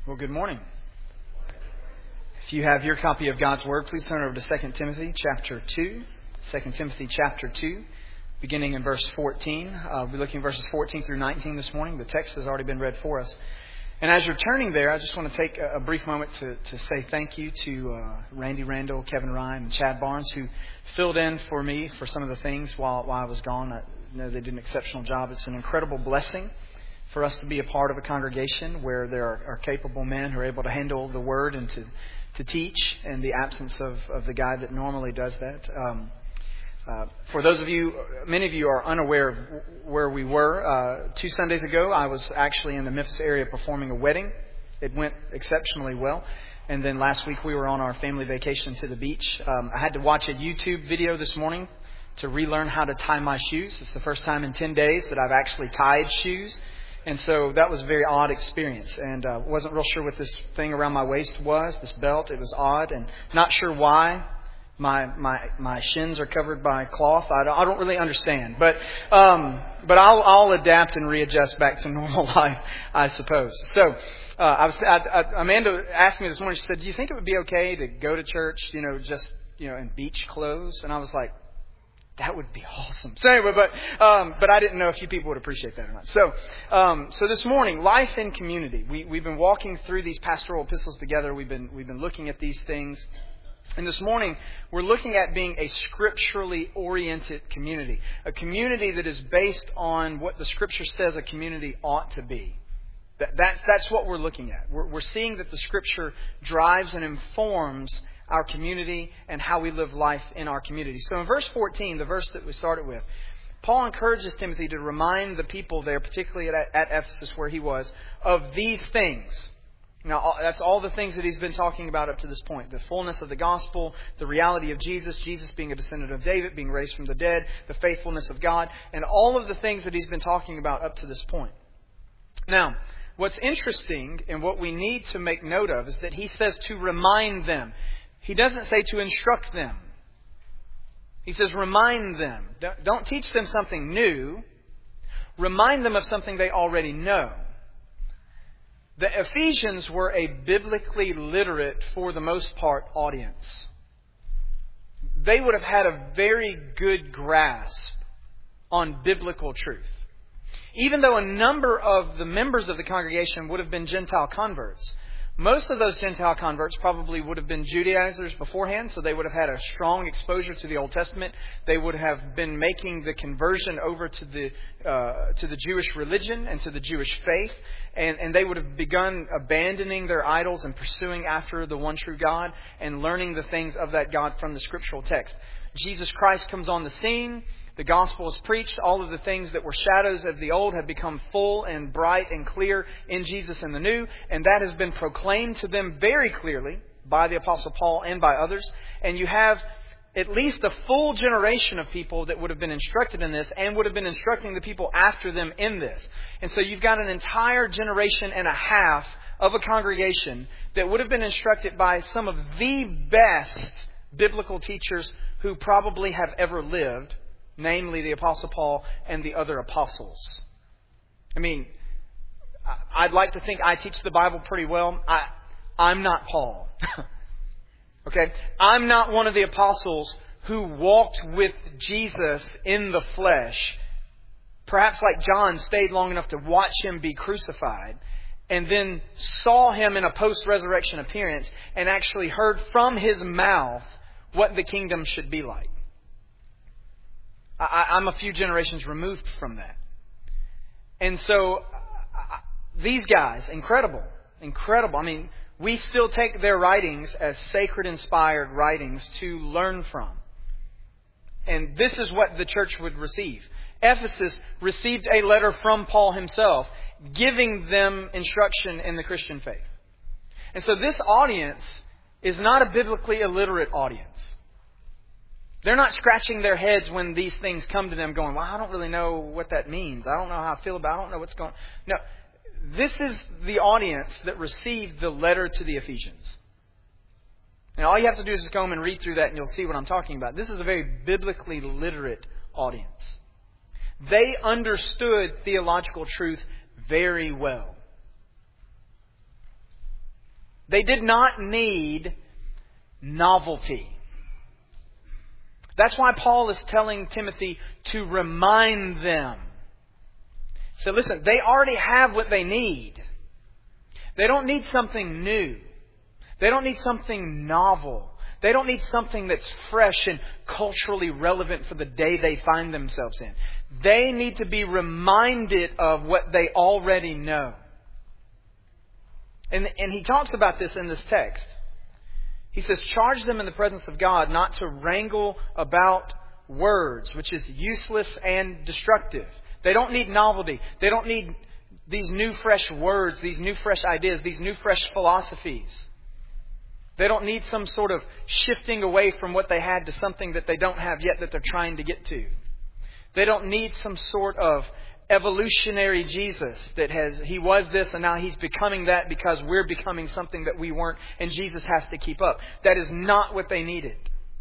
Well, good morning. If you have your copy of God's Word, please turn over to 2 Timothy chapter 2. 2 Timothy chapter 2, beginning in verse 14. We'll be looking at verses 14 through 19 this morning. The text has already been read for us. And as you're turning there, I just want to take a brief moment to say thank you to Randy Randall, Kevin Ryan, and Chad Barnes, who filled in for me for some of the things while I was gone. I know they did an exceptional job. It's an incredible blessing for us to be a part of a congregation where there are capable men who are able to handle the Word and to teach in the absence of the guy that normally does that. For those of you, many of you are unaware of where we were. 2 Sundays ago, I was actually in the Memphis area performing a wedding. It went exceptionally well. And then last week, we were on our family vacation to the beach. I had to watch a YouTube video this morning to relearn how to tie my shoes. It's the first time in 10 days that I've actually tied shoes. And so that was a very odd experience, and wasn't real sure what this thing around my waist was, this belt. It was odd, and not sure why my shins are covered by cloth. I don't really understand, but I'll adapt and readjust back to normal life, I suppose. So Amanda asked me this morning. She said, "Do you think it would be okay to go to church, just in beach clothes?" And I was like, that would be awesome. So anyway, but I didn't know if you people would appreciate that or not. So this morning, life in community. We've been walking through these pastoral epistles together. We've been looking at these things. And this morning, we're looking at being a scripturally oriented community. A community that is based on what the Scripture says a community ought to be. That's what we're looking at. We're seeing that the Scripture drives and informs our community and how we live life in our community. So in verse 14, the verse that we started with, Paul encourages Timothy to remind the people there, particularly at Ephesus where he was, of these things. Now, that's all the things that he's been talking about up to this point. The fullness of the gospel, the reality of Jesus being a descendant of David, being raised from the dead, the faithfulness of God, and all of the things that he's been talking about up to this point. Now, what's interesting and what we need to make note of is that he says to remind them. He doesn't say to instruct them. He says remind them. Don't teach them something new. Remind them of something they already know. The Ephesians were a biblically literate, for the most part, audience. They would have had a very good grasp on biblical truth. Even though a number of the members of the congregation would have been Gentile converts, most of those Gentile converts probably would have been Judaizers beforehand, so they would have had a strong exposure to the Old Testament. They would have been making the conversion over to the Jewish religion and to the Jewish faith, and they would have begun abandoning their idols and pursuing after the one true God and learning the things of that God from the scriptural text. Jesus Christ comes on the scene. The gospel is preached. All of the things that were shadows of the old have become full and bright and clear in Jesus in the new. And that has been proclaimed to them very clearly by the Apostle Paul and by others. And you have at least a full generation of people that would have been instructed in this and would have been instructing the people after them in this. And so you've got an entire generation and a half of a congregation that would have been instructed by some of the best biblical teachers who probably have ever lived, namely the Apostle Paul and the other apostles. I mean, I'd like to think I teach the Bible pretty well. I'm not Paul. Okay? I'm not one of the apostles who walked with Jesus in the flesh. Perhaps like John, stayed long enough to watch him be crucified and then saw him in a post-resurrection appearance and actually heard from his mouth what the kingdom should be like. I'm a few generations removed from that. And so these guys, incredible. I mean, we still take their writings as sacred, inspired writings to learn from. And this is what the church would receive. Ephesus received a letter from Paul himself, giving them instruction in the Christian faith. And so this audience is not a biblically illiterate audience. They're not scratching their heads when these things come to them going, well, I don't really know what that means. I don't know how I feel about it. I don't know what's going on. No, this is the audience that received the letter to the Ephesians. And all you have to do is just go home and read through that and you'll see what I'm talking about. This is a very biblically literate audience. They understood theological truth very well. They did not need novelty. That's why Paul is telling Timothy to remind them. So listen, they already have what they need. They don't need something new. They don't need something novel. They don't need something that's fresh and culturally relevant for the day they find themselves in. They need to be reminded of what they already know. And he talks about this in this text. He says, charge them in the presence of God not to wrangle about words, which is useless and destructive. They don't need novelty. They don't need these new fresh words, these new fresh ideas, these new fresh philosophies. They don't need some sort of shifting away from what they had to something that they don't have yet that they're trying to get to. They don't need some sort of evolutionary Jesus that he was this and now he's becoming that because we're becoming something that we weren't and Jesus has to keep up. That is not what they needed.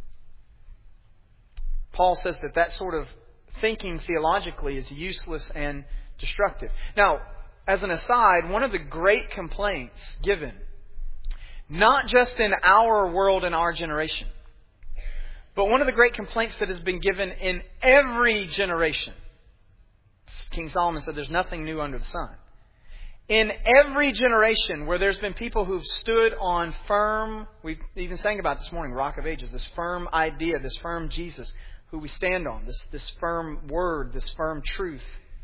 Paul says that sort of thinking theologically is useless and destructive. Now, as an aside, one of the great complaints given, not just in our world and our generation, but one of the great complaints that has been given in every generation. King Solomon said there's nothing new under the sun. In every generation where there's been people who've stood on firm, we even sang about this morning, Rock of Ages, this firm idea, this firm Jesus, who we stand on, this firm word, this firm truth.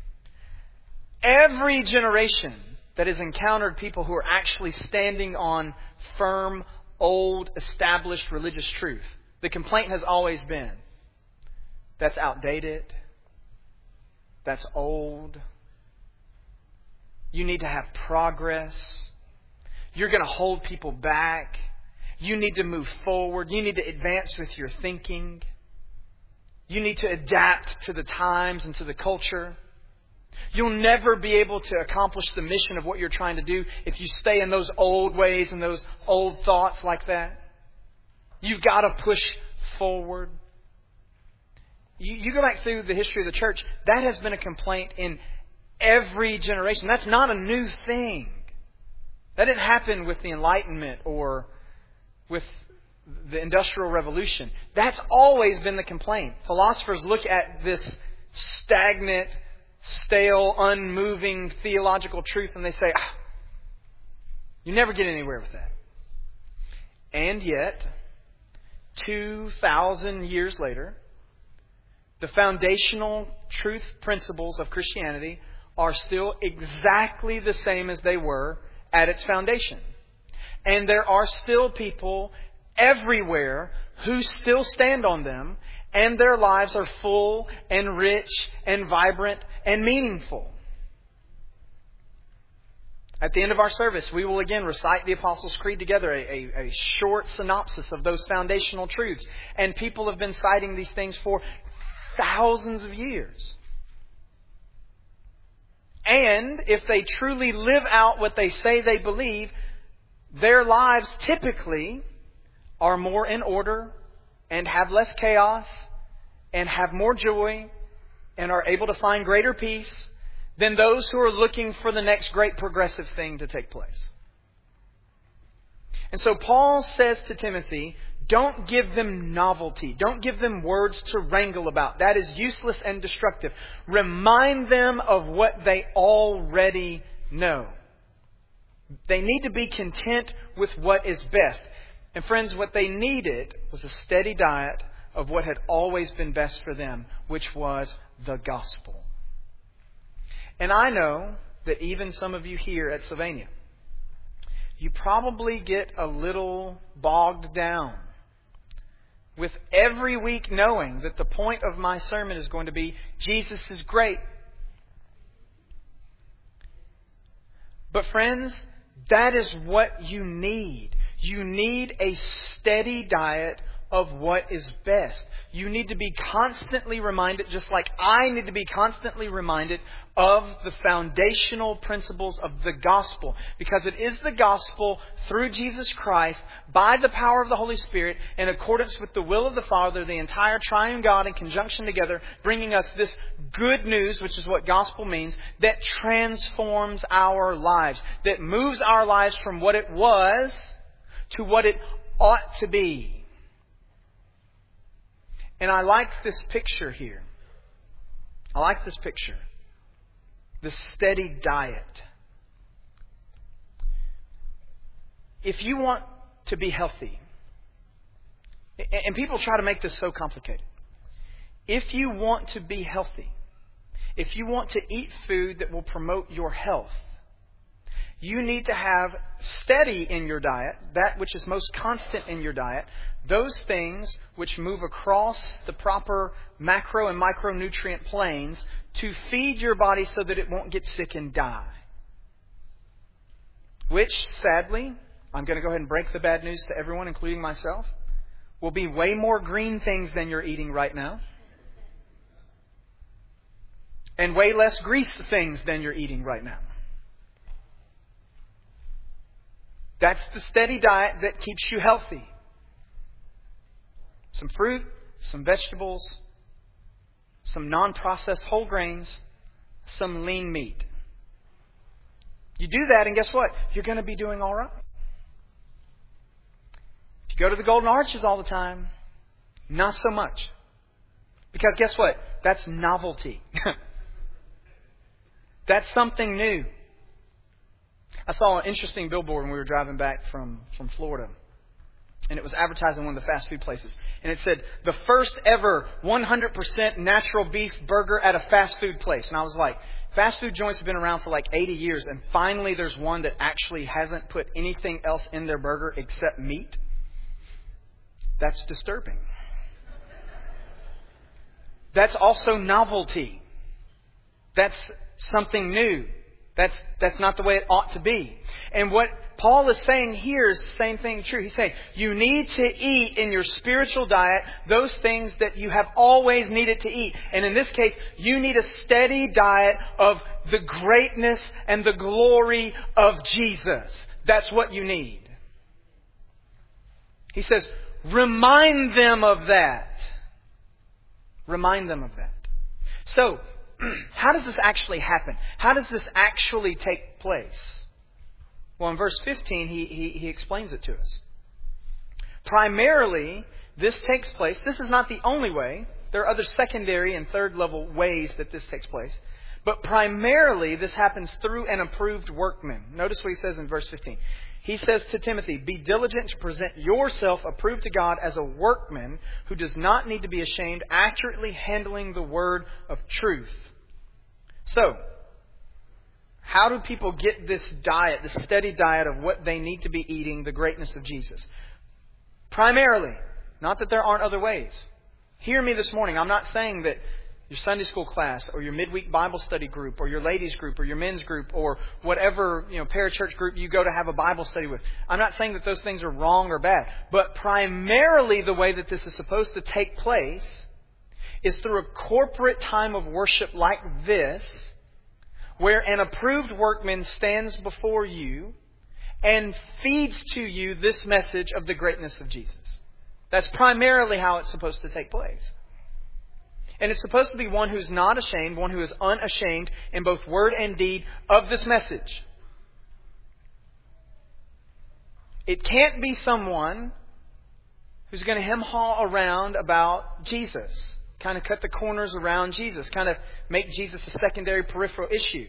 Every generation that has encountered people who are actually standing on firm, old, established religious truth, the complaint has always been, that's outdated. That's old. You need to have progress. You're going to hold people back. You need to move forward. You need to advance with your thinking. You need to adapt to the times and to the culture. You'll never be able to accomplish the mission of what you're trying to do if you stay in those old ways and those old thoughts like that. You've got to push forward. You go back through the history of the church, that has been a complaint in every generation. That's not a new thing. That didn't happen with the Enlightenment or with the Industrial Revolution. That's always been the complaint. Philosophers look at this stagnant, stale, unmoving theological truth and they say, you never get anywhere with that. And yet, 2,000 years later, the foundational truth principles of Christianity are still exactly the same as they were at its foundation. And there are still people everywhere who still stand on them, and their lives are full and rich and vibrant and meaningful. At the end of our service, we will again recite the Apostles' Creed together, a short synopsis of those foundational truths. And people have been citing these things for thousands of years. And if they truly live out what they say they believe, their lives typically are more in order and have less chaos and have more joy and are able to find greater peace than those who are looking for the next great progressive thing to take place. And so Paul says to Timothy, don't give them novelty. Don't give them words to wrangle about. That is useless and destructive. Remind them of what they already know. They need to be content with what is best. And friends, what they needed was a steady diet of what had always been best for them, which was the gospel. And I know that even some of you here at Sylvania, you probably get a little bogged down with every week knowing that the point of my sermon is going to be, Jesus is great. But friends, that is what you need. You need a steady diet of what is best. You need to be constantly reminded, just like I need to be constantly reminded of the foundational principles of the gospel. Because it is the gospel through Jesus Christ, by the power of the Holy Spirit, in accordance with the will of the Father, the entire triune God in conjunction together, bringing us this good news, which is what gospel means, that transforms our lives, that moves our lives from what it was to what it ought to be. And I like this picture here. I like this picture. The steady diet. If you want to be healthy, and people try to make this so complicated. If you want to be healthy, if you want to eat food that will promote your health, you need to have steady in your diet, that which is most constant in your diet, those things which move across the proper macro and micronutrient planes to feed your body so that it won't get sick and die. Which, sadly, I'm going to go ahead and break the bad news to everyone, including myself, will be way more green things than you're eating right now. And way less grease things than you're eating right now. That's the steady diet that keeps you healthy. Some fruit, some vegetables, some non-processed whole grains, some lean meat. You do that and guess what? You're going to be doing all right. If you go to the Golden Arches all the time, not so much. Because guess what? That's novelty. That's something new. I saw an interesting billboard when we were driving back from Florida. And it was advertising one of the fast food places. And it said, the first ever 100% natural beef burger at a fast food place. And I was like, fast food joints have been around for like 80 years. And finally there's one that actually hasn't put anything else in their burger except meat. That's disturbing. That's also novelty. That's something new. That's not the way it ought to be. And what Paul is saying here is the same thing true. He's saying you need to eat in your spiritual diet those things that you have always needed to eat. And in this case, you need a steady diet of the greatness and the glory of Jesus. That's what you need. He says, remind them of that. Remind them of that. So, how does this actually happen? How does this actually take place? Well, in verse 15, he explains it to us. Primarily, this takes place. This is not the only way. There are other secondary and third level ways that this takes place. But primarily, this happens through an approved workman. Notice what he says in verse 15. He says to Timothy, be diligent to present yourself approved to God as a workman who does not need to be ashamed, accurately handling the word of truth. So, how do people get this diet, this steady diet of what they need to be eating, the greatness of Jesus? Primarily, not that there aren't other ways. Hear me this morning. I'm not saying that your Sunday school class or your midweek Bible study group or your ladies group or your men's group or whatever, parachurch group you go to have a Bible study with. I'm not saying that those things are wrong or bad. But primarily the way that this is supposed to take place is through a corporate time of worship like this, where an approved workman stands before you and feeds to you this message of the greatness of Jesus. That's primarily how it's supposed to take place. And it's supposed to be one who's not ashamed, one who is unashamed in both word and deed of this message. It can't be someone who's going to hem-haw around about Jesus. Kind of cut the corners around Jesus. Kind of make Jesus a secondary peripheral issue.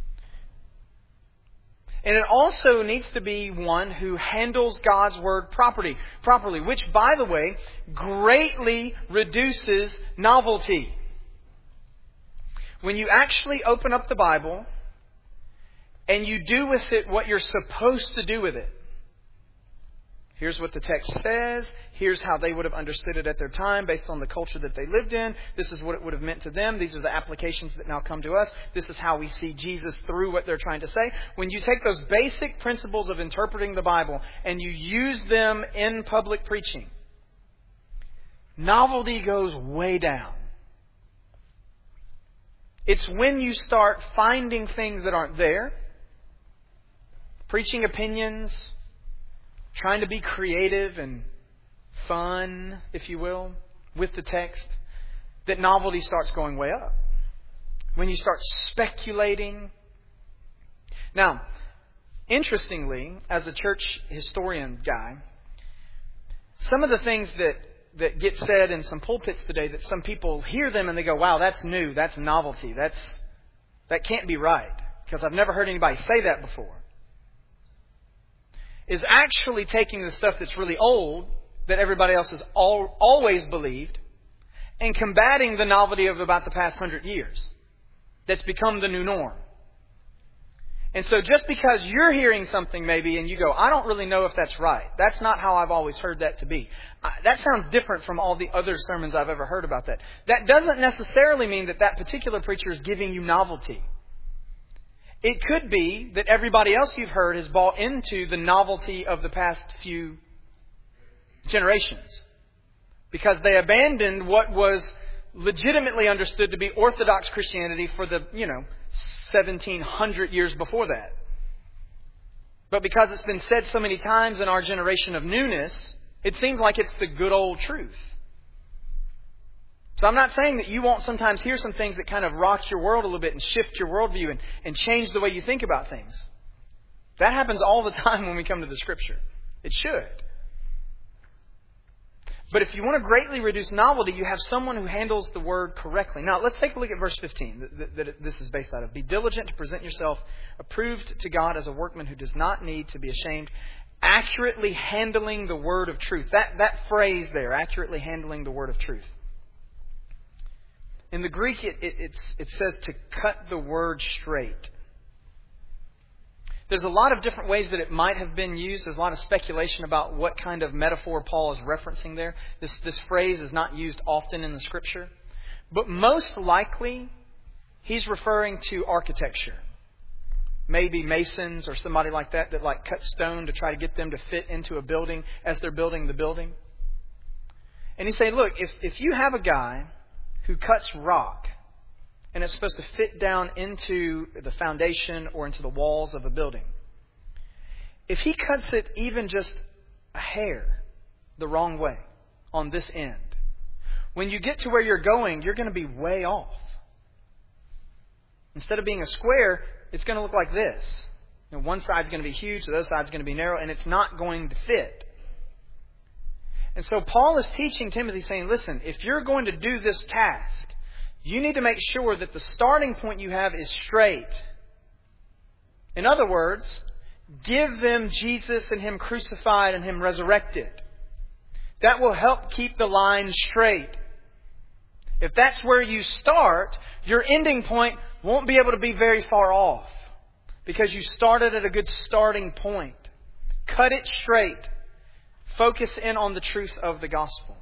And it also needs to be one who handles God's Word properly, which, by the way, greatly reduces novelty. When you actually open up the Bible and you do with it what you're supposed to do with it. Here's what the text says. Here's how they would have understood it at their time based on the culture that they lived in. This is what it would have meant to them. These are the applications that now come to us. This is how we see Jesus through what they're trying to say. When you take those basic principles of interpreting the Bible and you use them in public preaching, novelty goes way down. It's when you start finding things that aren't there, preaching opinions, trying to be creative and fun, if you will, with the text, that novelty starts going way up. When you start speculating. Now, interestingly, as a church historian guy, some of the things that get said in some pulpits today, that some people hear them and they go, wow, that's new, that's novelty, that can't be right, because I've never heard anybody say that before, is actually taking the stuff that's really old, that everybody else has always believed, and combating the novelty of about the past 100 years. That's become the new norm. And so just because you're hearing something maybe and you go, I don't really know if that's right. That's not how I've always heard that to be. That sounds different from all the other sermons I've ever heard about that. That doesn't necessarily mean that that particular preacher is giving you novelty. It could be that everybody else you've heard has bought into the novelty of the past few generations, because they abandoned what was legitimately understood to be Orthodox Christianity for the, 1700 years before that. But because it's been said so many times in our generation of newness, it seems like it's the good old truth. So I'm not saying that you won't sometimes hear some things that kind of rock your world a little bit and shift your worldview and change the way you think about things. That happens all the time when we come to the Scripture. It should. But if you want to greatly reduce novelty, you have someone who handles the word correctly. Now, let's take a look at verse 15 that this is based out of. Be diligent to present yourself approved to God as a workman who does not need to be ashamed, accurately handling the word of truth. That phrase there, accurately handling the word of truth. In the Greek, it says to cut the word straight. There's a lot of different ways that it might have been used. There's a lot of speculation about what kind of metaphor Paul is referencing there. This phrase is not used often in the Scripture. But most likely, he's referring to architecture. Maybe masons or somebody like that cut stone to try to get them to fit into a building as they're building the building. And he's saying, look, if you have a guy who cuts rock, and it's supposed to fit down into the foundation or into the walls of a building, if he cuts it even just a hair the wrong way on this end, when you get to where you're going, you're going to be way off. Instead of being a square, it's going to look like this. One side's going to be huge, the other side's going to be narrow, and it's not going to fit. And so Paul is teaching Timothy, saying, listen, if you're going to do this task, you need to make sure that the starting point you have is straight. In other words, give them Jesus and Him crucified and Him resurrected. That will help keep the line straight. If that's where you start, your ending point won't be able to be very far off, because you started at a good starting point. Cut it straight. Focus in on the truth of the gospel.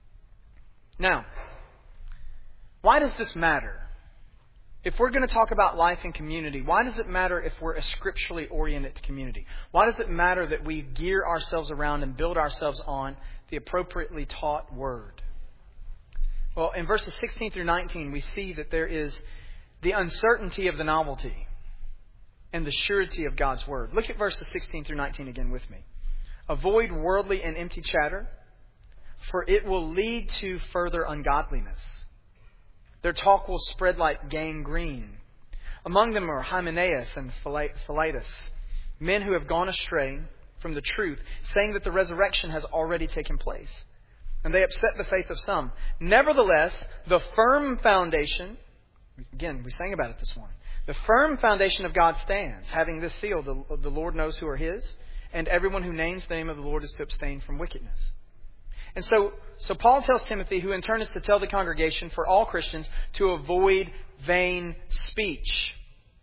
Now, why does this matter? If we're going to talk about life and community, why does it matter if we're a scripturally oriented community? Why does it matter that we gear ourselves around and build ourselves on the appropriately taught word? Well, in verses 16 through 19, we see that there is the uncertainty of the novelty and the surety of God's word. Look at verses 16 through 19 again with me. Avoid worldly and empty chatter, for it will lead to further ungodliness. Their talk will spread like gangrene. Among them are Hymenaeus and Philetus, men who have gone astray from the truth, saying that the resurrection has already taken place. And they upset the faith of some. Nevertheless, the firm foundation, again, we sang about it this morning, the firm foundation of God stands, having this seal, the Lord knows who are His, and everyone who names the name of the Lord is to abstain from wickedness. And so Paul tells Timothy, who in turn is to tell the congregation, for all Christians, to avoid vain speech.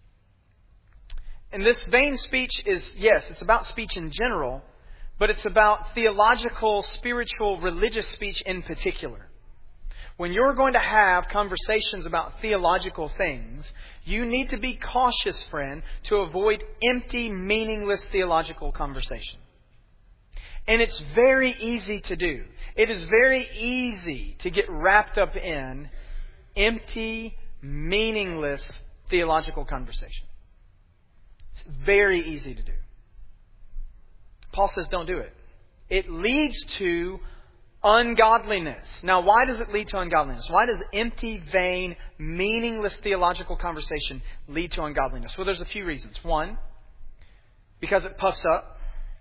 And this vain speech is, yes, it's about speech in general, but it's about theological, spiritual, religious speech in particular. When you're going to have conversations about theological things, you need to be cautious, friend, to avoid empty, meaningless theological conversation. And it's very easy to do. It is very easy to get wrapped up in empty, meaningless theological conversation. It's very easy to do. Paul says don't do it. It leads to ungodliness. Now, why does it lead to ungodliness? Why does empty, vain, meaningless theological conversation lead to ungodliness? Well, there's a few reasons. One, because it puffs up.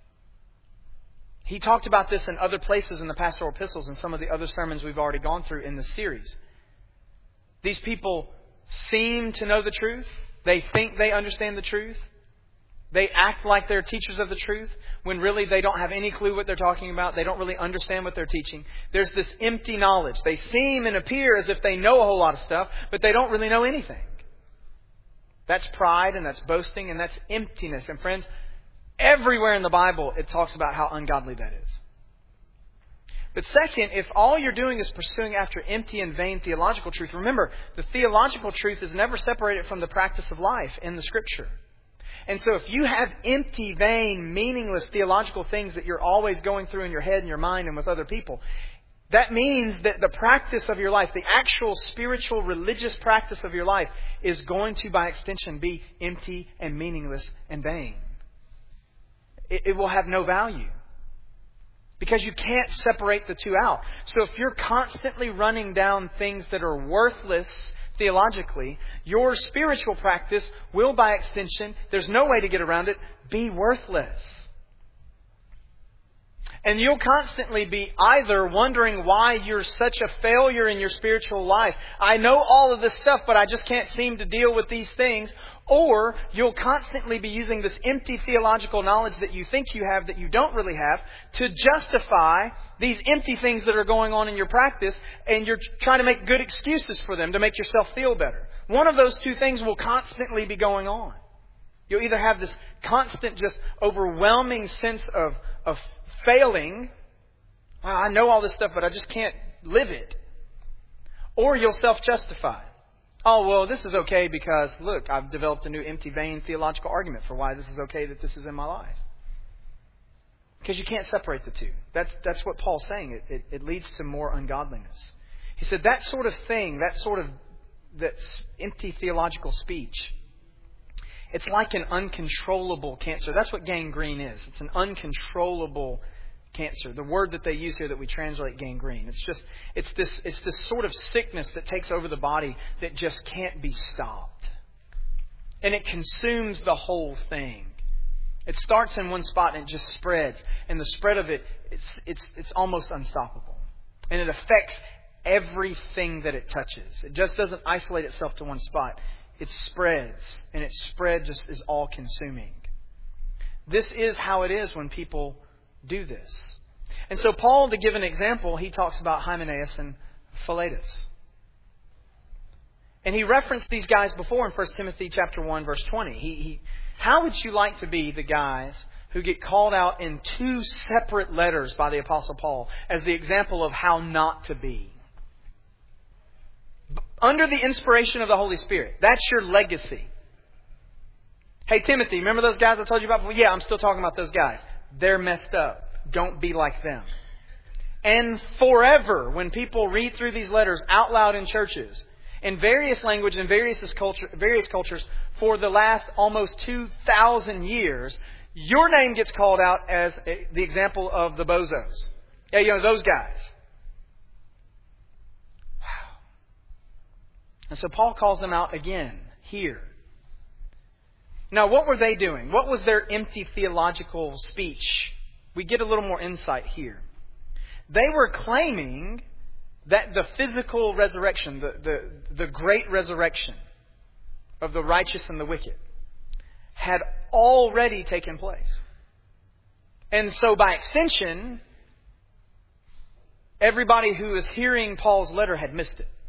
He talked about this in other places in the pastoral epistles and some of the other sermons we've already gone through in this series. These people seem to know the truth. They think they understand the truth. They act like they're teachers of the truth when really they don't have any clue what they're talking about. They don't really understand what they're teaching. There's this empty knowledge. They seem and appear as if they know a whole lot of stuff, but they don't really know anything. That's pride and that's boasting and that's emptiness. And friends, everywhere in the Bible it talks about how ungodly that is. But second, if all you're doing is pursuing after empty and vain theological truth, remember, the theological truth is never separated from the practice of life in the Scripture. And so if you have empty, vain, meaningless theological things that you're always going through in your head and your mind and with other people, that means that the practice of your life, the actual spiritual, religious practice of your life is going to, by extension, be empty and meaningless and vain. It will have no value. Because you can't separate the two out. So if you're constantly running down things that are worthless theologically, your spiritual practice will, by extension, there's no way to get around it, be worthless. And you'll constantly be either wondering why you're such a failure in your spiritual life. I know all of this stuff, but I just can't seem to deal with these things. Or you'll constantly be using this empty theological knowledge that you think you have that you don't really have to justify these empty things that are going on in your practice, and you're trying to make good excuses for them to make yourself feel better. One of those two things will constantly be going on. You'll either have this constant, just overwhelming sense of failing. Wow, I know all this stuff, but I just can't live it. Or you'll self-justify. Oh, well, this is okay because, look, I've developed a new empty, vain theological argument for why this is okay that this is in my life. Because you can't separate the two. That's what Paul's saying. It leads to more ungodliness. He said that sort of thing, that's empty theological speech, it's like an uncontrollable cancer. That's what gangrene is. It's an uncontrollable cancer. The word that they use here that we translate gangrene. It's this sort of sickness that takes over the body that just can't be stopped. And it consumes the whole thing. It starts in one spot and it just spreads. And the spread of it, it's almost unstoppable. And it affects everything that it touches. It just doesn't isolate itself to one spot. It spreads. And its spread just is all consuming. This is how it is when people do this. And so Paul, to give an example, he talks about Hymenaeus and Philetus. And he referenced these guys before in 1 Timothy chapter 1, verse 20. How would you like to be the guys who get called out in two separate letters by the Apostle Paul as the example of how not to be? Under the inspiration of the Holy Spirit. That's your legacy. Hey, Timothy, remember those guys I told you about before? Yeah, I'm still talking about those guys. They're messed up. Don't be like them. And forever, when people read through these letters out loud in churches, in various language and various cultures, for the last almost 2,000 years, your name gets called out as the example of the bozos. Yeah, those guys. Wow. And so Paul calls them out again here. Now, what were they doing? What was their empty theological speech? We get a little more insight here. They were claiming that the physical resurrection, the great resurrection of the righteous and the wicked, had already taken place. And so by extension, everybody who is hearing Paul's letter had missed it.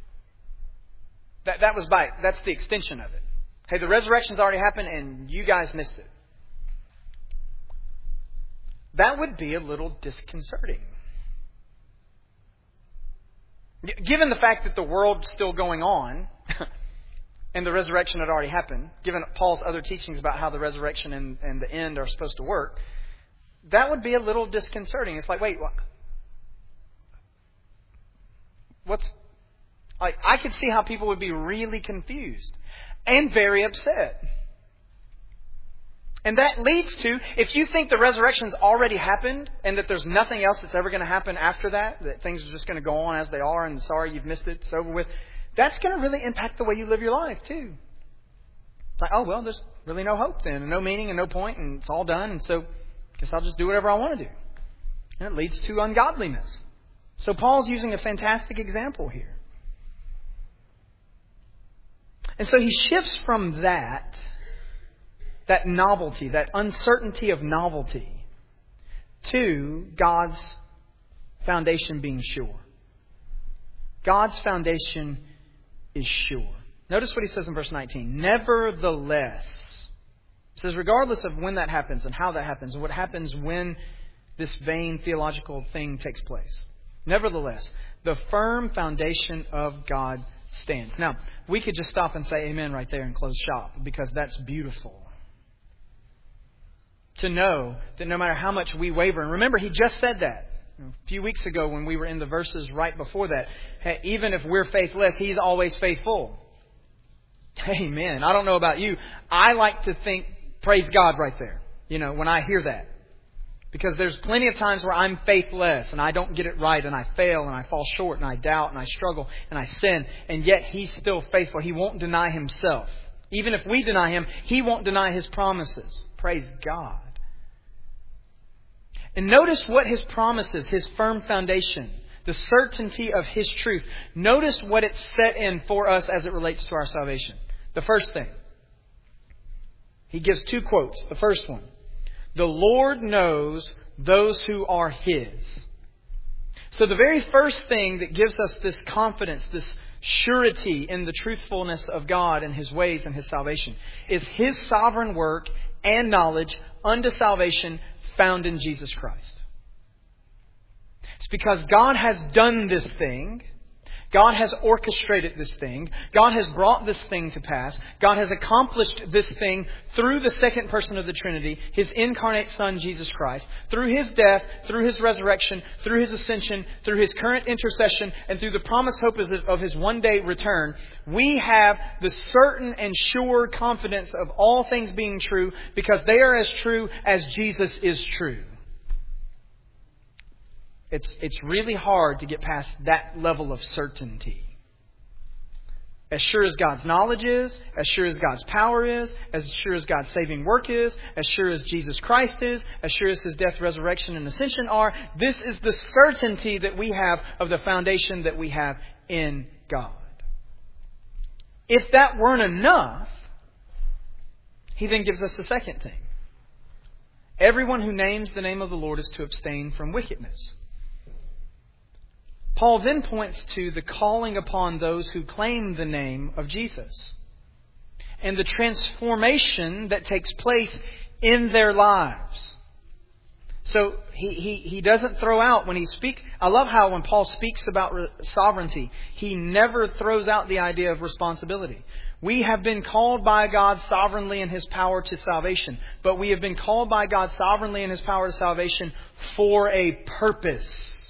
That's the extension of it. Hey, the resurrection's already happened and you guys missed it. That would be a little disconcerting. Given the fact that the world's still going on and the resurrection had already happened, given Paul's other teachings about how the resurrection and the end are supposed to work, that would be a little disconcerting. It's like, wait, like, I could see how people would be really confused and very upset. And that leads to, if you think the resurrection's already happened and that there's nothing else that's ever going to happen after that things are just going to go on as they are and sorry you've missed it, it's over with, that's going to really impact the way you live your life too. It's like, oh, well, there's really no hope then, and no meaning and no point, and it's all done, and so I guess I'll just do whatever I want to do. And it leads to ungodliness. So Paul's using a fantastic example here. And so he shifts from that novelty, that uncertainty of novelty, to God's foundation being sure. God's foundation is sure. Notice what he says in verse 19. Nevertheless, it says regardless of when that happens and how that happens and what happens when this vain theological thing takes place. Nevertheless, the firm foundation of God stands. Now, we could just stop and say amen right there and close shop because that's beautiful. To know that no matter how much we waver, and remember, he just said that a few weeks ago when we were in the verses right before that. Hey, even if we're faithless, He's always faithful. Amen. I don't know about you. I like to think, praise God right there, when I hear that. Because there's plenty of times where I'm faithless and I don't get it right and I fail and I fall short and I doubt and I struggle and I sin. And yet He's still faithful. He won't deny Himself. Even if we deny Him, He won't deny His promises. Praise God. And notice what His promises, His firm foundation, the certainty of His truth. Notice what it's set in for us as it relates to our salvation. The first thing. He gives two quotes. The first one. The Lord knows those who are His. So the very first thing that gives us this confidence, this surety in the truthfulness of God and His ways and His salvation is His sovereign work and knowledge unto salvation found in Jesus Christ. It's because God has done this thing. God has orchestrated this thing. God has brought this thing to pass. God has accomplished this thing through the second person of the Trinity, His incarnate Son, Jesus Christ, through His death, through His resurrection, through His ascension, through His current intercession, and through the promised hope of His one-day return. We have the certain and sure confidence of all things being true because they are as true as Jesus is true. It's really hard to get past that level of certainty. As sure as God's knowledge is, as sure as God's power is, as sure as God's saving work is, as sure as Jesus Christ is, as sure as His death, resurrection, and ascension are, this is the certainty that we have of the foundation that we have in God. If that weren't enough, He then gives us the second thing. Everyone who names the name of the Lord is to abstain from wickedness. Paul then points to the calling upon those who claim the name of Jesus and the transformation that takes place in their lives. So he doesn't throw out when he speaks. I love how when Paul speaks about sovereignty, he never throws out the idea of responsibility. We have been called by God sovereignly in His power to salvation, but we have been called by God sovereignly in His power to salvation for a purpose.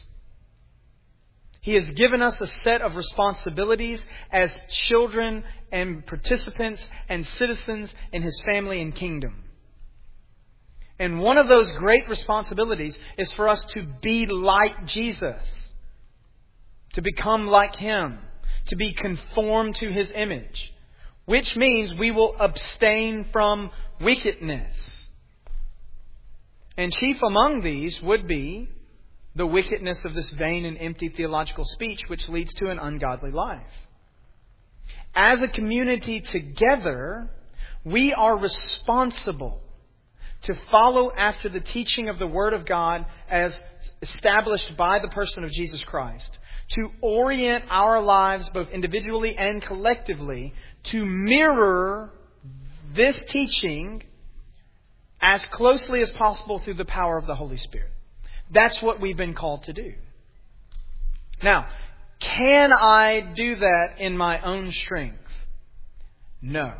He has given us a set of responsibilities as children and participants and citizens in His family and kingdom. And one of those great responsibilities is for us to be like Jesus, to become like Him, to be conformed to His image, which means we will abstain from wickedness. And chief among these would be the wickedness of this vain and empty theological speech, which leads to an ungodly life. As a community together, we are responsible to follow after the teaching of the Word of God as established by the person of Jesus Christ, to orient our lives both individually and collectively to mirror this teaching as closely as possible through the power of the Holy Spirit. That's what we've been called to do. Now, can I do that in my own strength? No.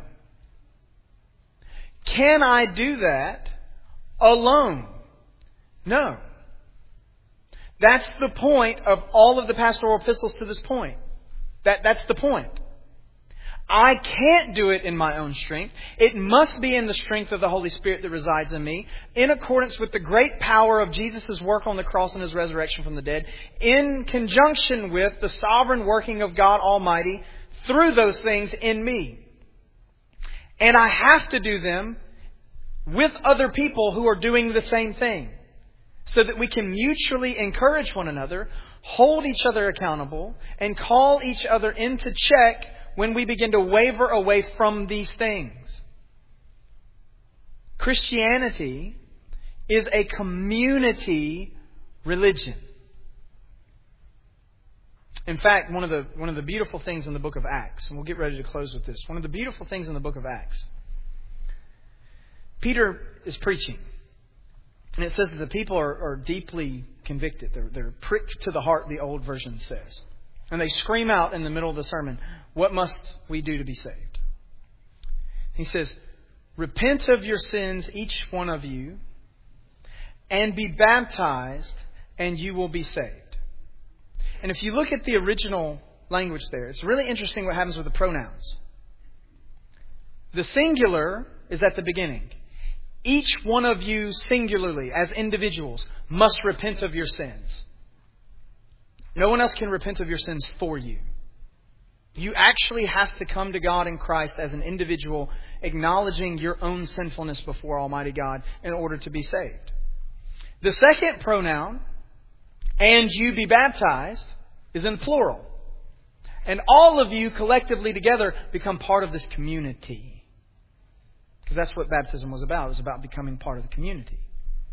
Can I do that alone? No. That's the point of all of the pastoral epistles to this point. That's the point. I can't do it in my own strength. It must be in the strength of the Holy Spirit that resides in me, in accordance with the great power of Jesus' work on the cross and His resurrection from the dead, in conjunction with the sovereign working of God Almighty through those things in me. And I have to do them with other people who are doing the same thing, so that we can mutually encourage one another, hold each other accountable, and call each other into check when we begin to waver away from these things. Christianity is a community religion. In fact, one of the beautiful things in the book of Acts, and we'll get ready to close with this. One of the beautiful things in the book of Acts, Peter is preaching. And it says that the people are deeply convicted. They're pricked to the heart, the old version says. And they scream out in the middle of the sermon, "What must we do to be saved?" He says, "Repent of your sins, each one of you, and be baptized, and you will be saved." And if you look at the original language there, it's really interesting what happens with the pronouns. The singular is at the beginning. Each one of you singularly, as individuals, must repent of your sins. No one else can repent of your sins for you. You actually have to come to God in Christ as an individual, acknowledging your own sinfulness before Almighty God in order to be saved. The second pronoun, "and you be baptized," is in plural. And all of you collectively together become part of this community. Because that's what baptism was about. It was about becoming part of the community.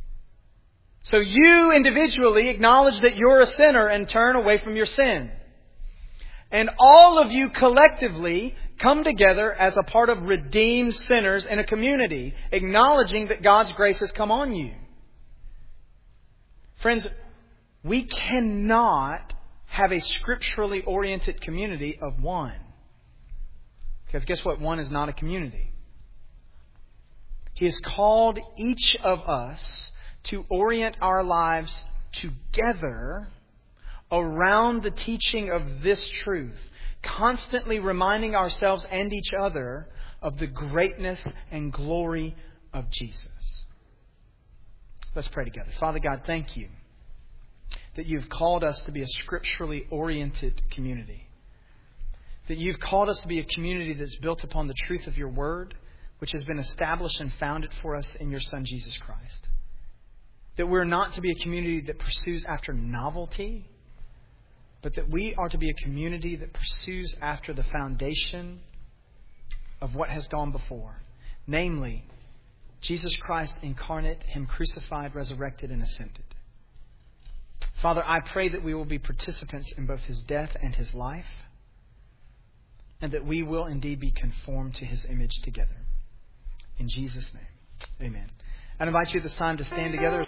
So you individually acknowledge that you're a sinner and turn away from your sin. And all of you collectively come together as a part of redeemed sinners in a community, acknowledging that God's grace has come on you. Friends, we cannot have a scripturally oriented community of one. Because guess what? One is not a community. He has called each of us to orient our lives together around the teaching of this truth, constantly reminding ourselves and each other of the greatness and glory of Jesus. Let's pray together. Father God, thank you that you've called us to be a scripturally oriented community. That you've called us to be a community that's built upon the truth of your word, which has been established and founded for us in your Son, Jesus Christ. That we're not to be a community that pursues after novelty, but that we are to be a community that pursues after the foundation of what has gone before. Namely, Jesus Christ incarnate, Him crucified, resurrected, and ascended. Father, I pray that we will be participants in both His death and His life, and that we will indeed be conformed to His image together. In Jesus' name, amen. I invite you at this time to stand together.